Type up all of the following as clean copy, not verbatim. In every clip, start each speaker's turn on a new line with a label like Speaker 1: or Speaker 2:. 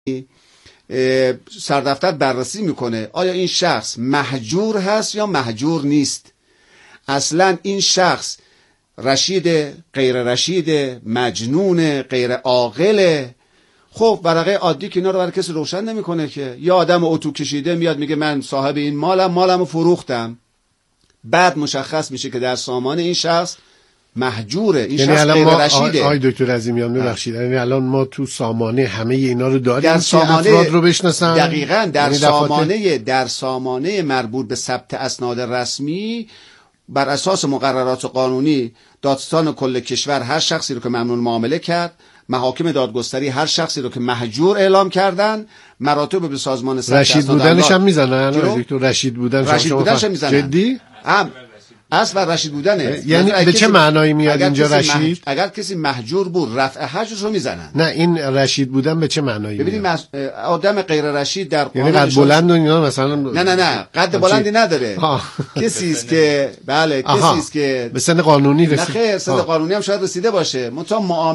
Speaker 1: سردفتر بررسی میکنه آیا این شخص مهجور هست یا مهجور نیست. اصلا این شخص رشید، غیر رشید، مجنون، غیر عاقل. خب ورقه عادی که اینا رو برای کسی روشن نمیکنه که. یا آدم اتو کشیده میاد میگه من صاحب این مالمو فروختم، بعد مشخص میشه که در سامان این شخص مهجوره، این شخص غیر رشیده.
Speaker 2: آقای دکتر عظیمیان ببخشید، یعنی الان ما تو سامانه همه اینا رو داریم که افراد رو بشناسن.
Speaker 1: دقیقاً در سامانه مربوط به ثبت اسناد رسمی بر اساس مقررات قانونی دادستان کل کشور هر شخصی رو که ممنوع معامله کرد، محاکم دادگستری هر شخصی رو که مهجور اعلام کردن، مراتب به سازمان ثبت
Speaker 2: رشید بودنش هم میزنن. دکتر رشید بودنش هم
Speaker 1: میزنن.
Speaker 2: جدی؟
Speaker 1: اصل بر رشید بودنه.
Speaker 2: یعنی به چه معنایی میاد اینجا رشید؟
Speaker 1: اگر کسی مهجور بود رفع حجرش رو میزنن.
Speaker 2: نه این رشید بودن به چه معنایی میاد؟
Speaker 1: ببینید آدم غیر رشید در
Speaker 2: یعنی قد بلند و اینا مثلا
Speaker 1: نه قد بلندی نداره. کسی است که کسی است که
Speaker 2: به سن قانونی رسید.
Speaker 1: نه خیر، سن قانونی هم شاید رسیده باشه، منتها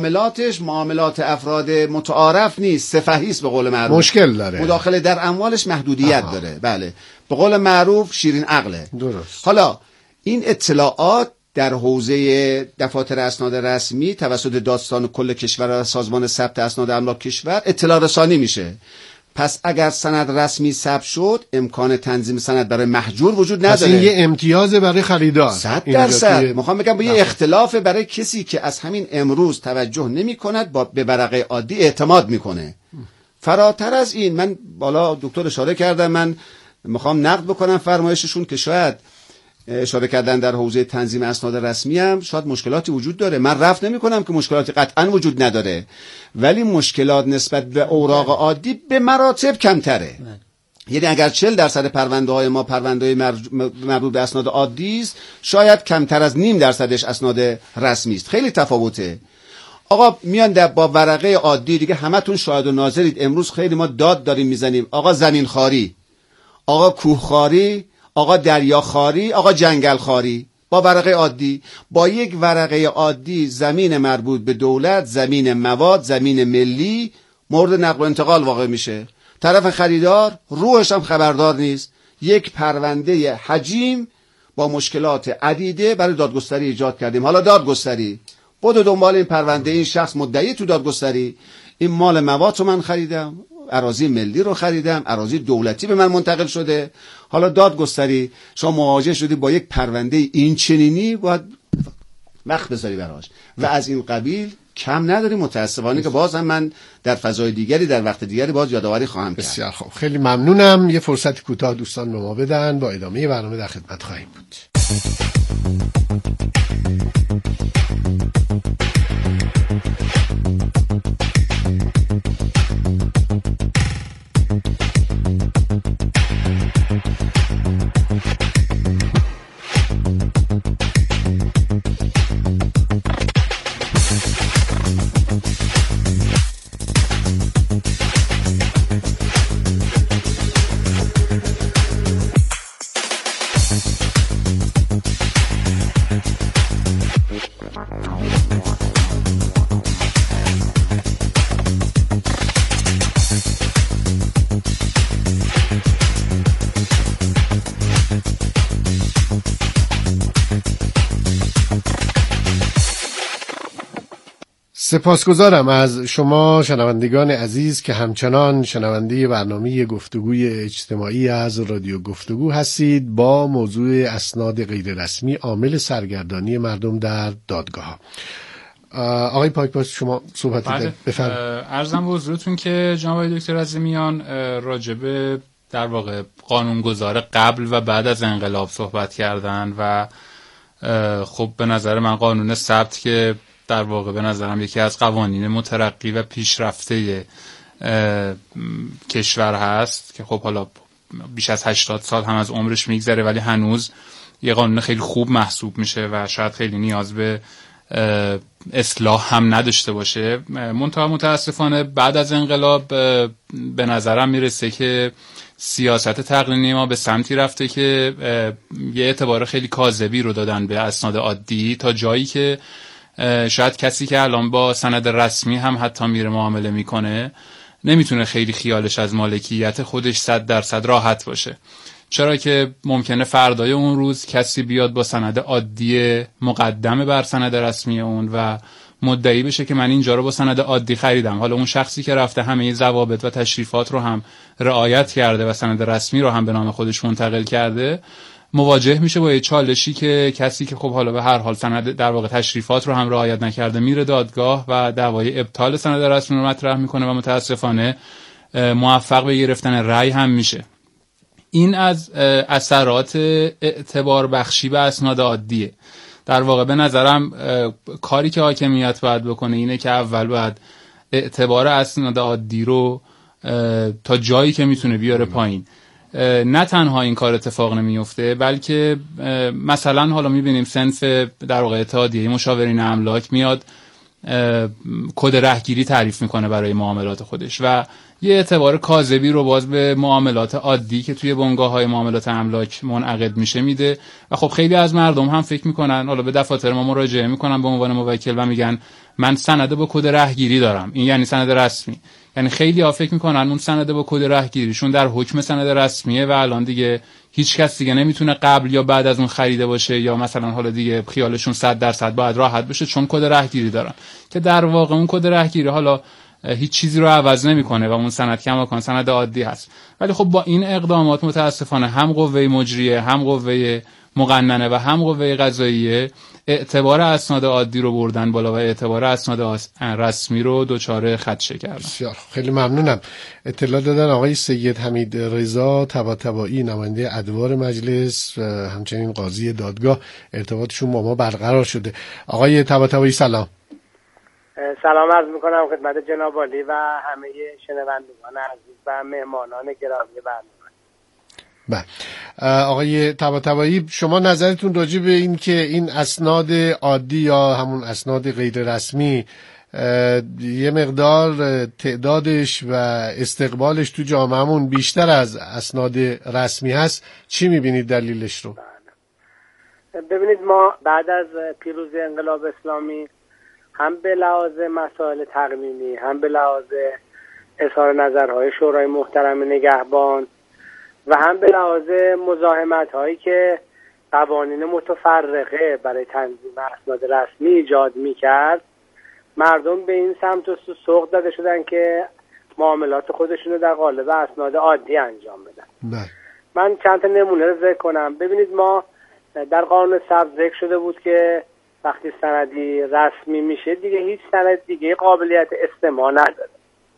Speaker 1: معاملات افراد متعارف نیست، سفهی است به قول معروف.
Speaker 2: مشکل داره.
Speaker 1: مداخله در اموالش محدودیت داره. بله. به قول معروف شیرین عقله.
Speaker 2: درست.
Speaker 1: حالا این اطلاعات در حوزه دفاتر اسناد رسمی توسط دادستان کل کشور و سازمان ثبت اسناد املاک کشور اطلاع رسانی میشه. پس اگر سند رسمی ثبت شد امکان تنظیم سند برای مهجور وجود نداره.
Speaker 2: پس این یه امتیاز برای خریدار.
Speaker 1: 100%. میخوام بگم با یه اختلاف برای کسی که از همین امروز توجه نمی کند به ورقه عادی اعتماد میکنه. فراتر از این من بالا دکتر اشاره کردم، من میخوام نقد بکنم فرمایششون که شاید اشاره کردن در حوزه تنظیم اسناد رسمی هم شاید مشکلاتی وجود داره. من رفض نمی‌کنم که مشکلاتی قطعاً وجود نداره، ولی مشکلات نسبت به اوراق عادی به مراتب کمتره. یعنی اگر 40% پرونده‌های ما پرونده‌های مربوط به اسناد عادی است، شاید کمتر از 0.5% اسناد رسمی است. خیلی تفاوته. آقا میان با ورقه عادی دیگه همتون شاهد و ناظرید، امروز خیلی ما داد داریم میزنیم آقا زمین خواری، آقا کوه خواری، آقا دریاخواری، آقا جنگل خواری، با ورقه عادی. با یک ورقه عادی زمین مربوط به دولت، زمین مواد، زمین ملی مورد نقل و انتقال واقع میشه. طرف خریدار روحش هم خبردار نیست. یک پرونده حجیم با مشکلات عدیده برای دادگستری ایجاد کردیم. حالا دادگستری بود دنبال این پرونده، این شخص مدعی تو دادگستری این مال مواد رو من خریدم، اراضی ملی رو خریدم، اراضی دولتی به من منتقل شده. حالا دادگستری شما مواجه شدی با یک پرونده این چنینی، باید وقت بذاری براش و از این قبیل کم نداریم. متاسفانه که باز هم من در فضای دیگری در وقت دیگری باز یادآوری خواهم کرد.
Speaker 2: بسیار خوب، خیلی ممنونم. یه فرصت کوتاه دوستان به ما بدن، با ادامه برنامه در خدمت خواهیم بود. سپاسگزارم از شما شنوندگان عزیز که همچنان شنونده برنامه گفتگوی اجتماعی از رادیو گفتگو هستید با موضوع اسناد غیر رسمی عامل سرگردانی مردم در دادگاه. آقای پاکباز شما صحبتی بفرمایید.
Speaker 3: عرضم به حضورتون که جناب دکتر عظیمیان راجب در واقع قانونگذار قبل و بعد از انقلاب صحبت کردن و خب به نظر من قانون ثبت که در واقع به نظرم یکی از قوانین مترقی و پیشرفته کشور هست که خب حالا بیش از 80 سال هم از عمرش میگذره ولی هنوز یه قانون خیلی خوب محسوب میشه و شاید خیلی نیاز به اصلاح هم نداشته باشه. منتها متاسفانه بعد از انقلاب به نظرم میرسه که سیاست تقنینی ما به سمتی رفته که یه اعتبار خیلی کاذبی رو دادن به اسناد عادی تا جایی که شاید کسی که الان با سند رسمی هم حتی میره معامله میکنه نمیتونه خیلی خیالش از مالکیت خودش 100% راحت باشه. چرا که ممکنه فردای اون روز کسی بیاد با سند عادی مقدمه بر سند رسمی اون و مدعی بشه که من اینجا رو با سند عادی خریدم. حالا اون شخصی که رفته همه ضوابط و تشریفات رو هم رعایت کرده و سند رسمی رو هم به نام خودش منتقل کرده، مواجه میشه با یه چالشی که کسی که خب حالا به هر حال سند در واقع تشریفات رو هم رعایت نکرده میره دادگاه و دعوای ابطال سند رسمی رو مطرح میکنه و متاسفانه موفق به گرفتن رأی هم میشه. این از اثرات اعتبار بخشی به اسناد عادیه. در واقع به نظرم کاری که حاکمیت باید بکنه اینه که اول باید اعتبار اسناد عادی رو تا جایی که میتونه بیاره پایین. نه تنها این کار اتفاق نمیفته، بلکه مثلا حالا میبینیم صنف در واقع اتحادیه مشاورین املاک میاد کد رهگیری تعریف میکنه برای معاملات خودش و یه اعتبار کاذبی رو باز به معاملات عادی که توی بنگاه‌های معاملات املاک منعقد میشه میده و خب خیلی از مردم هم فکر میکنن، حالا به دفاتر ما مراجعه میکنن به عنوان موکل و میگن من سند با کد رهگیری دارم، این یعنی سند رسمی. یعنی خیلی ها فکر میکنن اون سند با کد رهگیریشون در حکم سند رسمیه و الان دیگه هیچ کس دیگه نمیتونه قبل یا بعد از اون خریده باشه یا مثلا حالا دیگه خیالشون 100% باید راحت بشه چون کد رهگیری دارن، که در واقع اون کد رهگیری حالا هیچ چیزی رو عوض نمیکنه و اون سند کماکان سند عادی هست. ولی خب با این اقدامات متاسفانه هم قوه مجریه، هم قوه مقننه و هم قوه قضاییه اعتبار اسناد عادی رو بردن بالا و اعتبار اسناد رسمی رو دچار خدشه کردن.
Speaker 2: بسیار خیلی ممنونم. اطلاع دادن آقای سید حمید رضا طباطبایی، نماینده ادوار مجلس، همچنین قاضی دادگاه، ارتباطشون با ما برقرار شده. آقای طباطبایی سلام.
Speaker 4: سلام عرض میکنم خدمت جناب عالی و همه شنوندگان عزیز و مهمانان گرامی برنامه.
Speaker 2: بله آقای طباطبایی، شما نظرتون راجع به این که این اسناد عادی یا همون اسناد غیر رسمی یه مقدار تعدادش و استقبالش تو جامعهمون بیشتر از اسناد رسمی هست، چی میبینید دلیلش رو؟
Speaker 4: ببینید، ما بعد از پیروزی انقلاب اسلامی هم به لحاظ مسائل تقنینی، هم به لحاظ اظهار نظرهای شورای محترم نگهبان و هم به لحاظ مزاحمت هایی که قوانین متفرقه برای تنظیم اسناد رسمی ایجاد میکرد، مردم به این سمت و سوق داده شدن که معاملات خودشون رو در قالب اسناد عادی انجام بدن. من چند تا نمونه رو ذکر کنم. ببینید، ما در قانون سبز ذکر شده بود که وقتی سندی رسمی میشه دیگه هیچ سند دیگه قابلیت استماع نداره.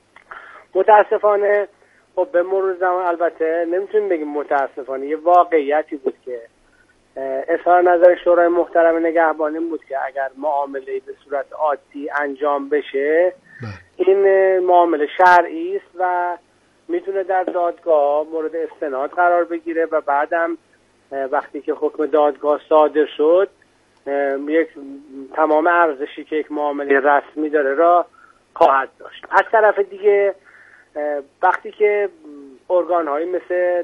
Speaker 4: متاسفانه خب به مرور زمان، البته نمیتونیم بگیم متاسفانه، یه واقعیتی بود که اظهار نظر شورای محترم نگهبانی بود که اگر معامله به صورت عادی انجام بشه این معامله شرعی است و میتونه در دادگاه مورد استناد قرار بگیره و بعدم وقتی که حکم دادگاه صادر شد یک تمام ارزشی که یک معامله رسمی داره را خواهد داشت. از طرف دیگه وقتی که ارگان‌هایی مثل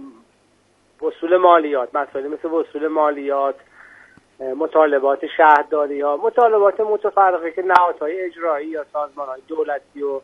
Speaker 4: وصول مالیات، مسائلی مثل وصول مالیات، مطالبات شهرداری‌ها، مطالبات متفرقه که نهادهای اجرایی یا سازمان‌های دولتی و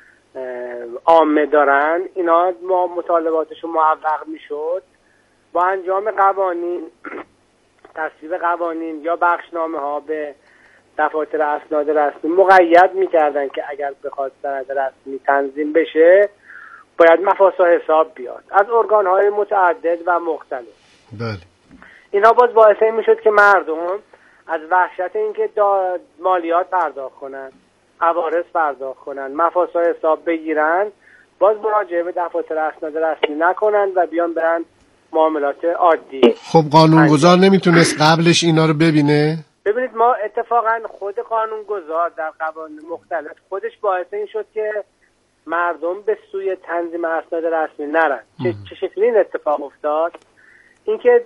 Speaker 4: عامه دارن، اینا ما مطالباتشون موفق میشد با انجام قوانین، تصویب قوانین یا بخشنامه‌ها به دفاتر اسناد رسمی مقید می‌کردن که اگر بخواد سند رسمی تنظیم بشه باید مفاسا حساب بیاد از ارگان‌های متعدد و مختلف.
Speaker 2: بله.
Speaker 4: اینا باز باعث این میشد که مردم از وحشت اینکه مالیات پرداخت کنن، عوارض پرداخت کنن، مفاسا حساب بگیرن، باز مراجعه به دفاتر اسناد رسمی نکنن و بیان برن معاملات عادی.
Speaker 2: خب قانونگذار نمیتونست قبلش اینا رو ببینه؟
Speaker 4: ببینید، ما اتفاقا خود قانونگذار در قوانین مختلف خودش باعث این شد که مردم به سوی تنظیم اسناد رسمی نرن. چه شکلی این اتفاق افتاد؟ اینکه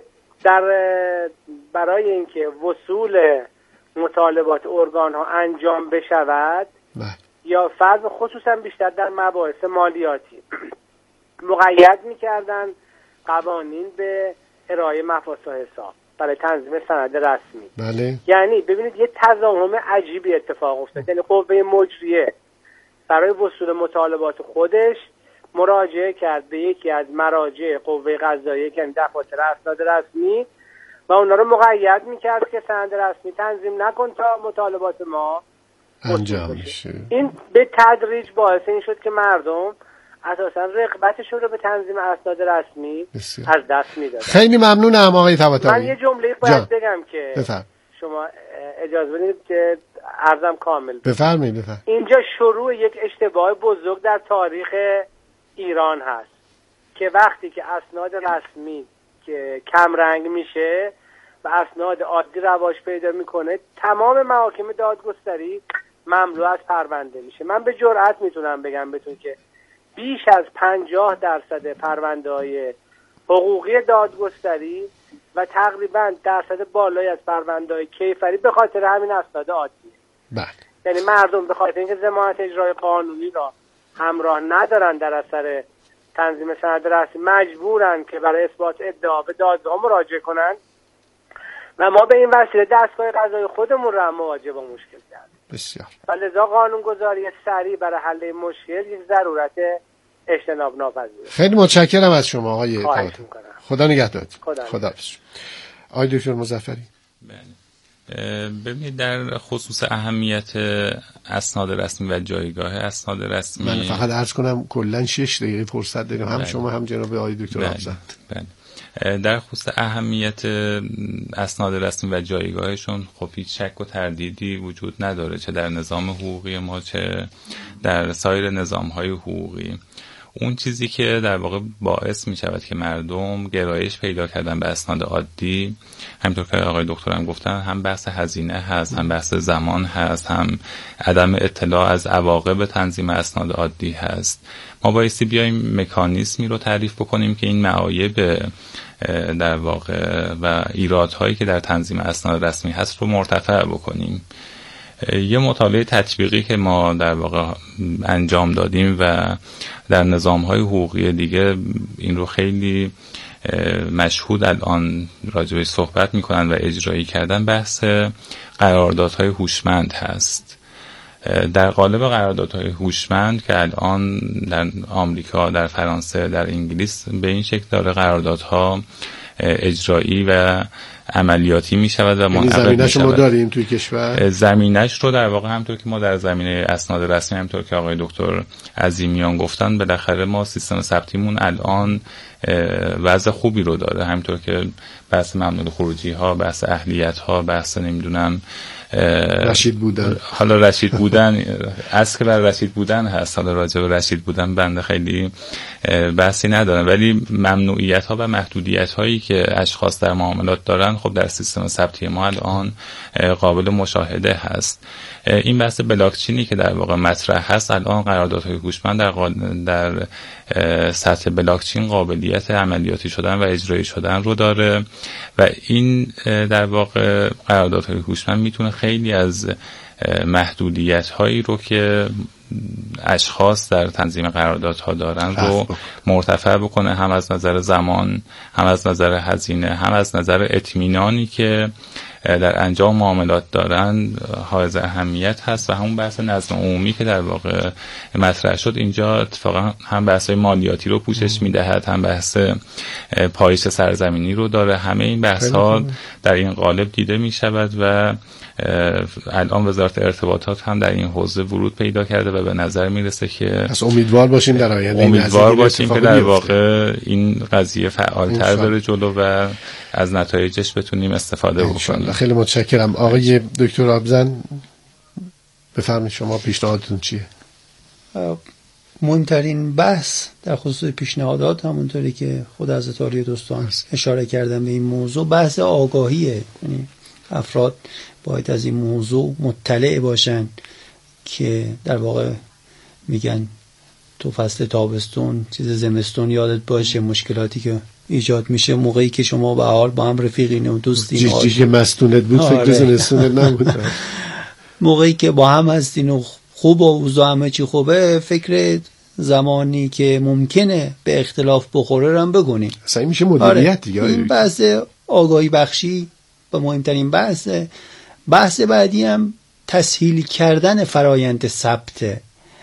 Speaker 4: برای اینکه وصول مطالبات ارگان ها انجام بشود یا فرض خصوصا بیشتر در مباحث مالیاتی مقید میکردن قوانین به ارائه مفاسا حساب برای تنظیم سند رسمی.
Speaker 2: بله.
Speaker 4: یعنی ببینید یه تضاهم عجیبی اتفاق افتاد. یعنی قوه مجریه برای وصول مطالبات خودش مراجعه کرد به یکی از مراجع قوه قضاییه که دفاتر اسناد رسمی و اونا رو مقید میکرد که سند رسمی تنظیم نکن تا مطالبات ما
Speaker 2: انجام بشه.
Speaker 4: این به تدریج باعث این شد که مردم اساسا رغبتشون رو به تنظیم اسناد رسمی از دست میدادن.
Speaker 2: خیلی ممنونم آقای طباطبایی.
Speaker 4: من یه جمله باید بگم که
Speaker 2: بفرم.
Speaker 4: شما اجازه بدید که عرضم کامل
Speaker 2: بفرمایید.
Speaker 4: اینجا شروع یک اشتباه بزرگ در تاریخ ایران هست که وقتی که اسناد رسمی که کم رنگ میشه و اسناد عادی رواج پیدا میکنه، تمام محاکم دادگستری مملو از پرونده میشه. من به جرئت میتونم بگم بهتون که بیش از 50% پرونده‌های حقوقی دادگستری و تقریبا درصد بالایی از پرونده‌های کیفری به خاطر همین اسناد عادیه.
Speaker 2: بله.
Speaker 4: یعنی مردم به خاطر اینکه ضمانت اجرای قانونی را همراه ندارن در اثر تنظیم سند رسمی، مجبورن که برای اثبات ادعا به دادگاه مراجعه کنن و ما به این وسیله دستگاه قضایی خودمون را مواجه با مشکل کردیم.
Speaker 2: بسیار.
Speaker 4: و لذا قانونگذاری سریع برای حل مشکل یک ضرورت اجتناب ناپذیره.
Speaker 2: خیلی متشکرم از شما آقای طباطبایی. خدا نگهدار.
Speaker 4: خدا.
Speaker 2: آقای دکتر مظفری.
Speaker 3: ببینید در خصوص اهمیت اسناد رسمی و جایگاه اسناد رسمی،
Speaker 2: من فقط عرض کنم کلا 6 دقیقه فرصت داریم، هم شما هم جناب آقای دکتر افضل.
Speaker 3: در خصوص اهمیت اسناد رسمی و جایگاهشون خب هیچ شک و تردیدی وجود نداره، چه در نظام حقوقی ما چه در سایر نظام‌های حقوقی. اون چیزی که در واقع باعث می شود که مردم گرایش پیدا کردن به اسناد عادی، همینطور که آقای دکترم گفتن، هم بحث هزینه هست، هم بحث زمان هست، هم عدم اطلاع از عواقب تنظیم اسناد عادی هست. ما بایستی بیایم مکانیزمی رو تعریف بکنیم که این معایب در واقع و ایرادهایی که در تنظیم اسناد رسمی هست رو مرتفع بکنیم. یه مطالعه تطبیقی که ما در واقع انجام دادیم و در نظام‌های حقوقی دیگه این رو خیلی مشهود الان راجعش صحبت می‌کنن و اجرایی کردن، بحث قراردادهای هوشمند هست. در قالب قراردادهای هوشمند که الان در آمریکا، در فرانسه، در انگلیس به این شکل داره قراردادها اجرایی و عملیاتی می شود و منعقد می شود.
Speaker 2: زمینه‌اش ما داریم توی کشور.
Speaker 3: زمینه‌اش رو در واقع همطور که ما در زمینه اسناد رسمی، همطور که آقای دکتر عظیمیان گفتن، بالاخره ما سیستم ثبتیمون الان وضع خوبی رو داره، همطور که بحث ممنوع خروجی ها، بحث اهلیت ها، بحث نمیدونم
Speaker 2: رشید بودن،
Speaker 3: حالا رشید بودن اصل که بر رشید بودن هست، حالا راجع به رشید بودن بنده خیلی بحثی ندارم، ولی ممنوعیت ها و محدودیت هایی که اشخاص در معاملات دارن خب در سیستم ثبتی ما الان قابل مشاهده هست. این بحث بلاکچینی که در واقع مطرح هست، الان قراردادهای هوشمند در سطح بلاکچین قابلیت عملیاتی شدن و اجرایی شدن رو داره و این در واقع قراردادهای هوشمند میتونه خیلی از محدودیت هایی رو که اشخاص در تنظیم قراردادها دارن رو مرتفع بکنه، هم از نظر زمان، هم از نظر هزینه، هم از نظر اطمینانی که در انجام معاملات دارن حائز اهمیت هست. و همون بحث نظم عمومی که در واقع مطرح شد اینجا اتفاقا هم بحث‌های مالیاتی رو پوشش میدهد، هم بحث پایش سرزمینی رو داره. همه این بحث‌ها در این قالب دیده میشود و الان وزارت ارتباطات هم در این حوزه ورود پیدا کرده و به نظر میرسه که
Speaker 2: پس امیدوار باشیم در آینده،
Speaker 3: امیدوار باشیم که در واقع این قضیه فعالتر بره جلو و از نتایجش بتونیم استفاده بکنیم.
Speaker 2: خیلی متشکرم. آقای دکتر آبزن بفرمایید شما پیشنهادتون چیه؟
Speaker 5: مهمترین بحث در خصوص پیشنهادات، همونطوری که خود حضرت عالی دوستان اشاره کردن به این موضوع، بحث آگاهیه. یعنی افراد باید از این موضوع مطلع باشن که در واقع میگن تو فصل تابستون چیز زمستون یادت باشه، مشکلاتی که ایجاد میشه موقعی که شما به حال با هم رفیقین و دوستین،
Speaker 2: جیجی که مستونت بود فکر زمستونت نبود،
Speaker 5: موقعی که با هم هستین و خوب و اوضاع همه چی خوبه، فکر زمانی که ممکنه به اختلاف بخوره هم بگونین.
Speaker 2: اصلا میشه مدیریت دیگه.
Speaker 5: این بحث آگاهی بخشی و مهمترین بحث بعدی هم تسهیل کردن فرایند ثبت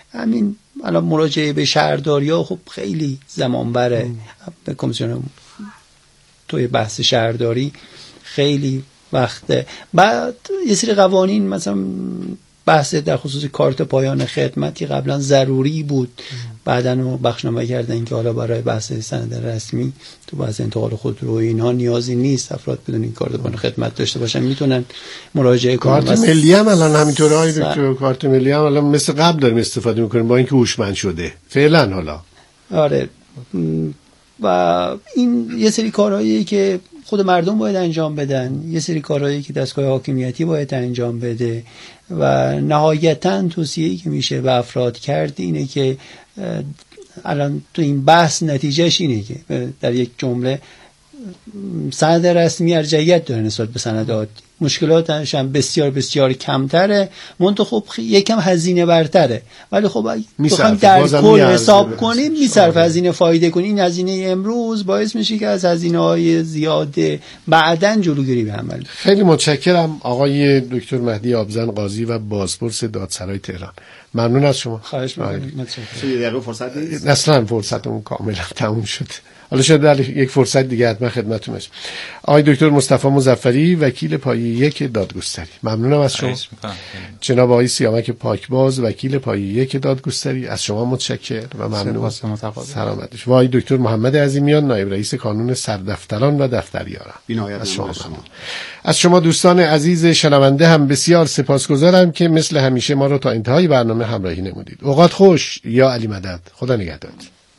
Speaker 5: همین الان مراجعه به شهرداری‌ها خب خیلی زمان بره. به کمیسیون توی بحث شهرداری خیلی وقته. بعد یه سری قوانین مثلا بحث در خصوص کارت پایان خدمتی قبلا ضروری بود، بعدن رو بخشنامه کردن که حالا برای بحث سند رسمی تو بحث انتقال خودرو اینها نیازی نیست افراد بدون این کارت پایان خدمت داشته باشن، میتونن مراجعه کنن.
Speaker 2: کارت ملی هم الان همینطوره های دکتر، کارت ملی هم الان مثل قبل داریم استفاده میکنیم با اینکه هوشمند شده فعلا. حالا
Speaker 5: آره، و این یه سری کارهایی که خود مردم باید انجام بدن، یه سری کارهایی که دستگاه حاکمیتی باید انجام بده و نهایتاً توصیه‌ای که میشه به افراد کرد اینه که الان تو این بحث نتیجهش اینه که در یک جمله سند رسمی ارجحیت داره نسبت به سند عادی، مشکلاتش هم بسیار بسیار کمتره، منتها خب یکم هزینه برتره، ولی خب بخوام در کل حساب کنیم میصرفه هزینه فایده کنیم. این هزینه امروز باعث میشه که از هزینه‌های زیاد بعداً جلوگیری به عمل.
Speaker 2: خیلی متشکرم آقای دکتر مهدی آبزن قاضی و بازپرس دادسرای تهران. ممنون از شما.
Speaker 5: خواهش می‌کنم. متشکرم.
Speaker 1: فرصت نیست.
Speaker 2: اصلا فرصتمون کاملا تموم شد. حالا شاید در یک فرصت دیگه حتما خدمتتون باشم. آقای دکتر مصطفی مظفری وکیل پایه 1 دادگستری، ممنونم از شما. جناب آقای سیامک پاکباز وکیل پایه 1 دادگستری، از شما متشکرم و ممنون. سلامت باشید. و آقای دکتر محمد عظیمیان نایب رئیس کانون سردفتران و دفتریاران، از شما ممنون. از شما دوستان عزیز شنونده هم بسیار سپاسگزارم که مثل همیشه ما رو تا انتهای برنامه همراهی نمودید. اوقات خوش. یا علی مدد. خدا نگهدار.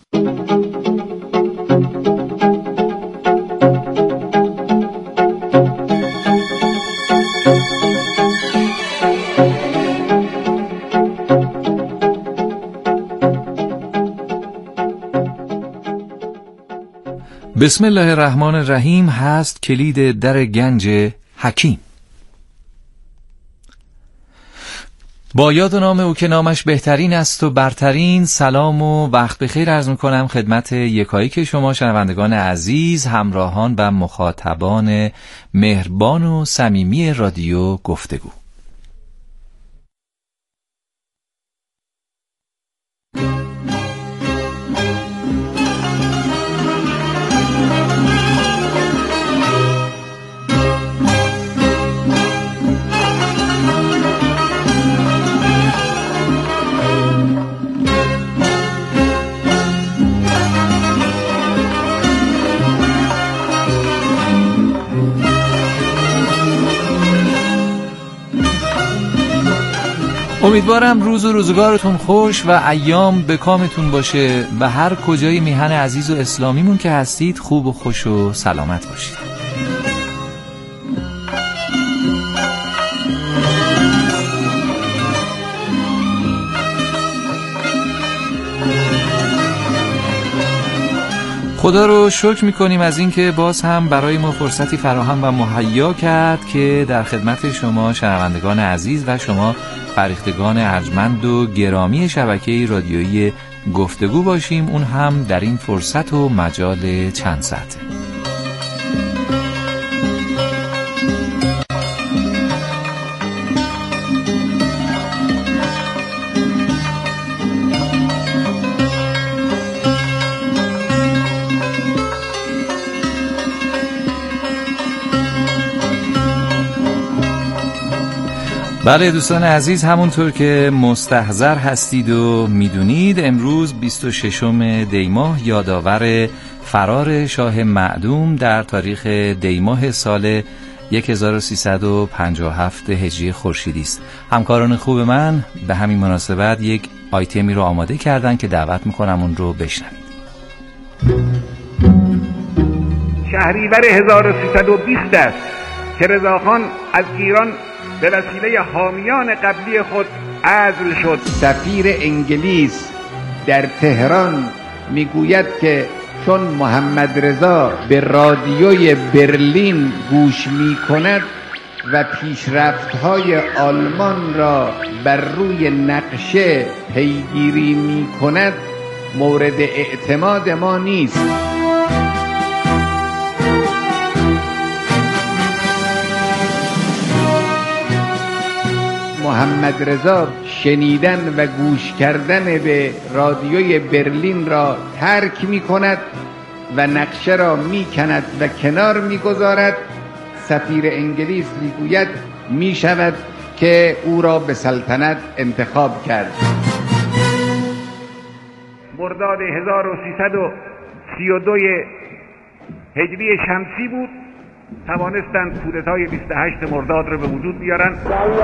Speaker 6: بسم الله الرحمن الرحیم هست کلید در گنج حکیم. با یاد و نام او که نامش بهترین است و برترین، سلام و وقت بخیر عرض میکنم خدمت یکایک شما شنوندگان عزیز، همراهان و مخاطبان مهربان و صمیمی رادیو گفتگو. امیدوارم روز و روزگارتون خوش و ایام به کامتون باشه و هر کجای میهن عزیز و اسلامیمون که هستید خوب و خوش و سلامت باشید. خدا رو شکر میکنیم از اینکه باز هم برای ما فرصتی فراهم و مهیا کرد که در خدمت شما شنوندگان عزیز و شما فرهیختگان ارجمند و گرامی شبکه رادیویی گفتگو باشیم، اون هم در این فرصت و مجال چند ساعته. بله دوستان عزیز، همونطور که مستحضر هستید و میدونید امروز 26 دی ماه یادآور فرار شاه معدوم در تاریخ دی ماه سال 1357 هجری خورشیدی است. همکاران خوب من به همین مناسبت یک آیتمی رو آماده کردن که دعوت میکنم اون رو بشنوید.
Speaker 7: شهریور 1320 است که رضاخان از ایران به وسیله حامیان قبلی خود عزل شد.
Speaker 8: سفیر انگلیس در تهران میگوید که چون محمد رضا به رادیوی برلین گوش میکند و پیشرفت‌های آلمان را بر روی نقشه پیگیری میکند مورد اعتماد ما نیست. محمد رضا شنیدن و گوش کردن به رادیوی برلین را ترک می کند و نقشه را می کند و کنار می گذارد. سفیر انگلیس می گوید می شود که او را به سلطنت انتخاب کرد.
Speaker 7: مرداد 1332 هجری شمسی بود. توانستند کودتای 28 مرداد رو به وجود بیارن.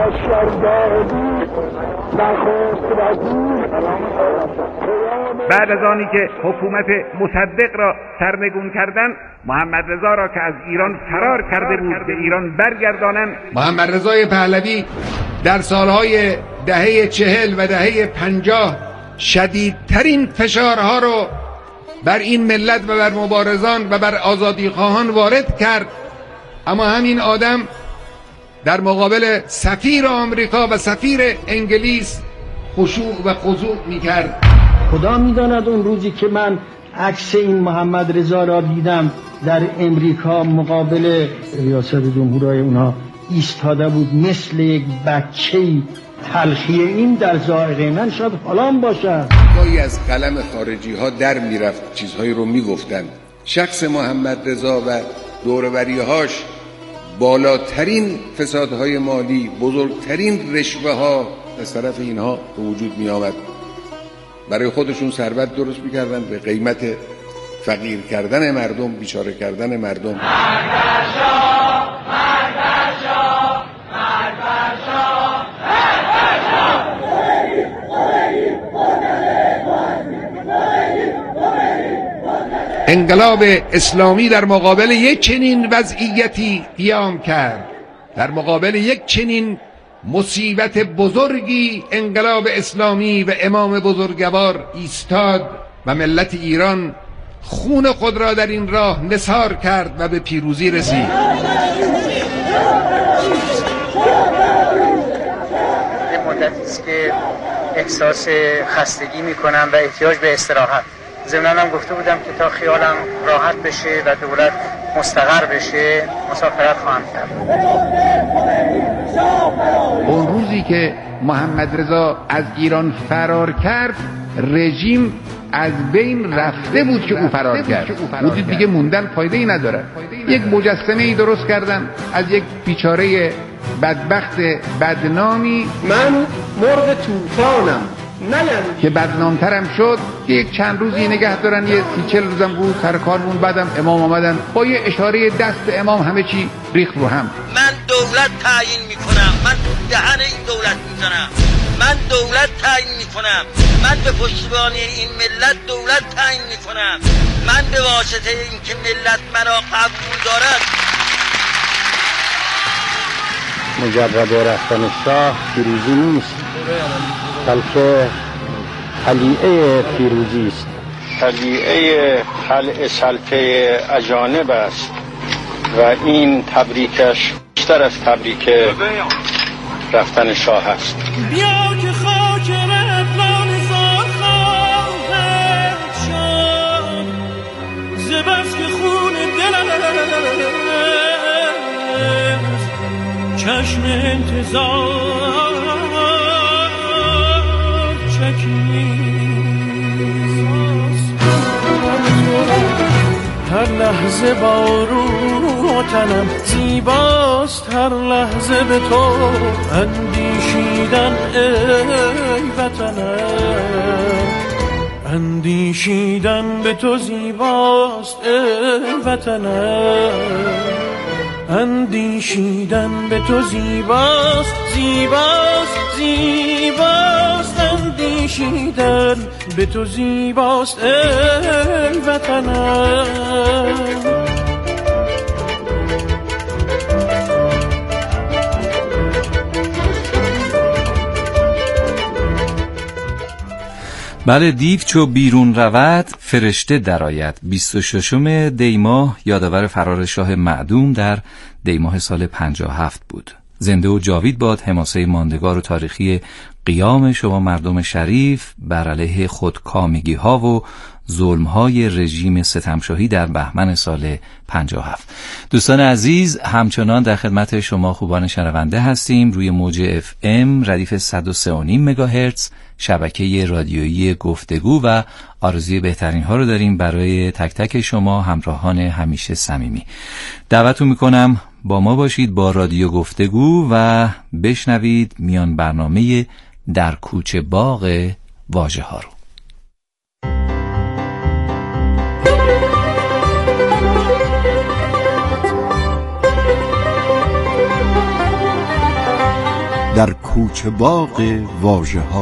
Speaker 7: بعد از آنی که حکومت مصدق را سرنگون کردند، محمد رضا را که از ایران فرار کرده بود به ایران برگردانند.
Speaker 8: محمد رضای پهلوی در سالهای دهه 40 و دهه 50 شدیدترین فشارها رو بر این ملت و بر مبارزان و بر آزادیخواهان وارد کرد، اما همین آدم در مقابل سفیر آمریکا و سفیر انگلیس خشوع و خضوع می‌کرد.
Speaker 9: خدا می‌داند اون روزی که من عکس این محمد رضا را دیدم در امریکا مقابل ریاست جمهورای اونها ایستاده بود مثل یک بچه‌ای، تلخی این در ذائقه من شاید حالام باشد.
Speaker 10: گاهی از قلم خارجی ها در میرفت، چیزهایی رو میگفتن. شخص محمد رضا و دوروری‌هاش بالاترین فسادهای مالی، بزرگترین رشوه ها از طرف اینها به وجود می آمد. برای خودشون ثروت درست می‌کردن به قیمت فقیر کردن مردم، بیچاره کردن مردم.
Speaker 8: انقلاب اسلامی در مقابل یک چنین وضعیتی قیام کرد. در مقابل یک چنین مصیبت بزرگی انقلاب اسلامی و امام بزرگوار ایستاد و ملت ایران خون خود را در این راه نثار کرد و به پیروزی رسید.
Speaker 4: این مدتی است که احساس خستگی می‌کنم و احتیاج به استراحت. ضمناً هم گفته بودم که تا خیالم راحت بشه و دولت مستقر بشه مسافرت خواهم کرد.
Speaker 8: اون روزی که محمد رضا از ایران فرار کرد، رژیم از بین رفته بود که او فرار کرد. بودید دیگه موندن فایده ای نداره. یک مجسمه ای درست کردن از یک بیچاره بدبخت بدنامی.
Speaker 9: من مرغ طوفانم
Speaker 8: که بدنامترم شد که یک چند روزی نگه دارن، یه 30-40 روزم بود سر کارمون. بعدم امام آمدن با یه اشاره دست امام همه چی ریخت رو هم.
Speaker 11: من دولت تعیین میکنم، من دهن این دولت میزنم، من دولت تعیین میکنم، من به پشتیبانی این ملت دولت تعیین میکنم، من به واسطه اینکه ملت مرا قبول دارد.
Speaker 9: مجرد رفتن شاه پیروزی نیست، بلکه خلیعه پیروزی است.
Speaker 12: خلیعه خلع سلطه اجانب است و این تبریکش بیشتر از تبریک رفتن شاه است.
Speaker 11: بیا که خاک رحمان زار خواهد شد، زبست که خون دلم چشم انتظار هر لحظه بارون تنم زیباست، هر لحظه به تو اندیشیدن ای وطنم، اندیشیدن به تو زیباست ای وطنم، اندیشیدن به تو زیباست، زیباست، زیباست، اندیشیدن به تو زیباست ای وطنم.
Speaker 6: بله، دیو چو بیرون رود فرشته درآید. 26 دی ماه یادآور فرار شاه معدوم در دی ماه سال 57 بود. زنده و جاوید باد حماسه ماندگار و تاریخی قیام شما مردم شریف بر علیه خودکامگی ها و ظلم‌های رژیم ستمشاهی در بهمن سال 57. دوستان عزیز، همچنان در خدمت شما خوبان شنونده هستیم روی موج FM ردیف 103.5 مگاهرتز شبکه رادیویی گفتگو و آرزوی بهترین ها رو داریم برای تک تک شما همراهان همیشه صمیمی. دعوتتون میکنم با ما باشید با رادیو گفتگو و بشنوید میان برنامه در کوچه باغ واژه ها رو.
Speaker 13: در کوچه باغ واژه ها.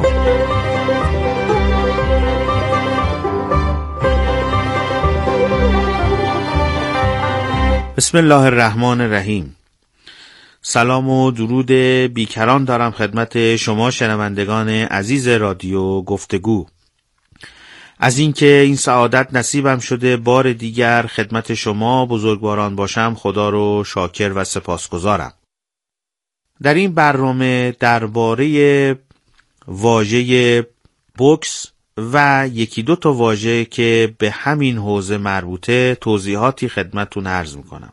Speaker 14: بسم الله الرحمن الرحیم. سلام و درود بیکران دارم خدمت شما شنوندگان عزیز رادیو گفتگو. از اینکه این سعادت نصیبم شده بار دیگر خدمت شما بزرگواران باشم، خدا رو شاکر و سپاسگزارم. در این برنامه درباره واژه بوکس و یکی دو تا واژه که به همین حوزه مربوطه توضیحاتی خدمتتون عرض میکنم.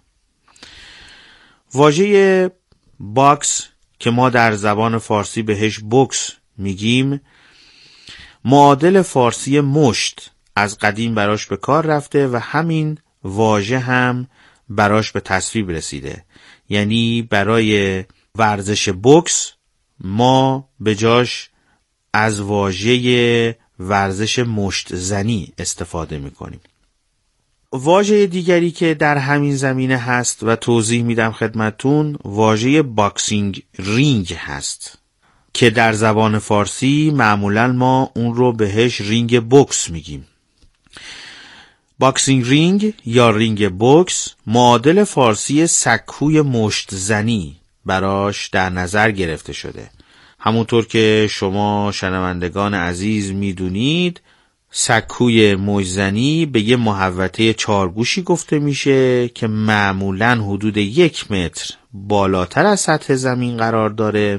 Speaker 14: واژه باکس که ما در زبان فارسی بهش بوکس میگیم، معادل فارسی مشت از قدیم براش به کار رفته و همین واژه هم براش به تصویب رسیده. یعنی برای ورزش بوکس ما به جاش از واژه ورزش مشت زنی استفاده میکنیم. واژه دیگری که در همین زمینه هست و توضیح میدم خدمتون، واژه باکسینگ رینگ هست که در زبان فارسی معمولا ما اون رو بهش رینگ بوکس میگیم. باکسینگ رینگ یا رینگ بوکس معادل فارسی سکوی مشت زنی براش در نظر گرفته شده. همونطور که شما شنوندگان عزیز میدونید، سکوی مشت‌زنی به یه محوطه چارگوشی گفته میشه که معمولاً حدود 1 متر بالاتر از سطح زمین قرار داره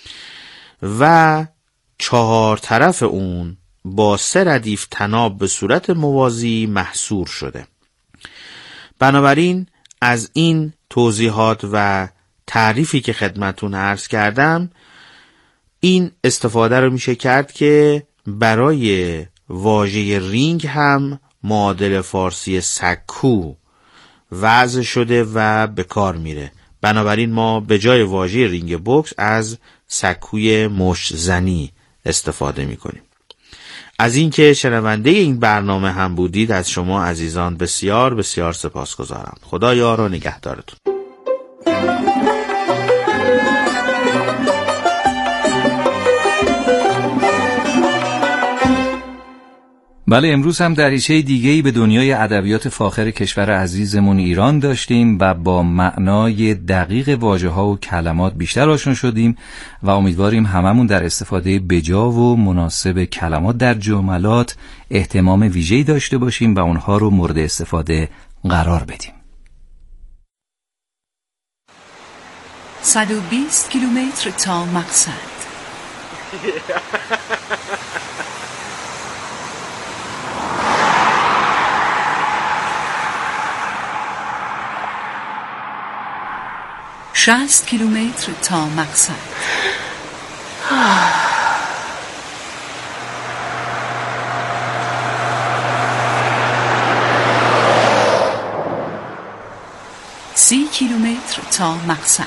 Speaker 14: و 4 طرف اون با 3 ردیف طناب به صورت موازی محصور شده. بنابراین از این توضیحات و تعریفی که خدمتون عرض کردم، این استفاده رو میشه کرد که برای واژه رینگ هم معادل فارسی سکو وضع شده و به کار میره. بنابراین ما به جای واژه رینگ بوکس از سکوی مشت زنی استفاده میکنیم. از اینکه شنونده این برنامه هم بودید از شما عزیزان بسیار بسیار سپاسگزارم. خدا یار و نگهدارتون.
Speaker 6: بله، امروز هم دریچه دیگه‌ای به دنیای ادبیات فاخر کشور عزیزمون ایران داشتیم و با معنای دقیق واژه‌ها و کلمات بیشتر آشنا شدیم و امیدواریم هممون در استفاده بجا و مناسب کلمات در جملات اهتمام ویژه‌ای داشته باشیم و اونها رو مورد استفاده قرار بدیم.
Speaker 15: 120 کیلومتر تا مقصد. 60 کیلومتر تا مقصد. 30 کیلومتر تا مقصد.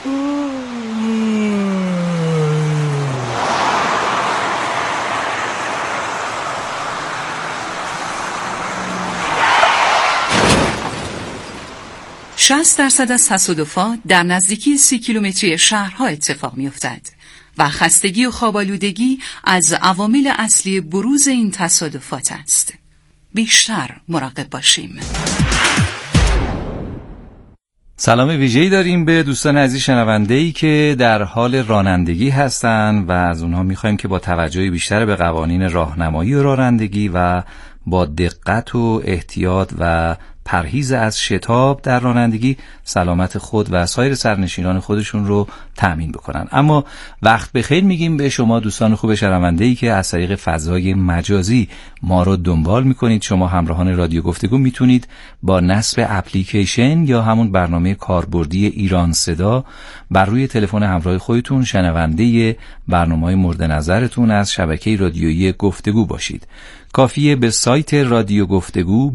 Speaker 15: 60% از تصادفات در نزدیکی 30 کیلومتری شهرها اتفاق می‌افتد و خستگی و خواب‌آلودگی از عوامل اصلی بروز این تصادفات است. بیشتر مراقب باشیم.
Speaker 6: سلام ویژه‌ای داریم به دوستان عزیز شنونده‌ای که در حال رانندگی هستند و از اونها می‌خوایم که با توجه بیشتر به قوانین راهنمایی و رانندگی و با دقت و احتیاط و پرهیز از شتاب در رانندگی سلامت خود و سایر سرنشینان خودشون رو تأمین بکنن. اما وقت بخیر میگیم به شما دوستان خوب شنونده‌ای که از طریق فضای مجازی ما رو دنبال میکنید. شما همراهان رادیو گفتگو میتونید با نصب اپلیکیشن یا همون برنامه کاربردی ایران صدا بر روی تلفن همراه خودتون شنونده برنامه‌های مورد نظرتون از شبکه رادیویی گفتگو باشید. کافیه به سایت رادیو گفتگو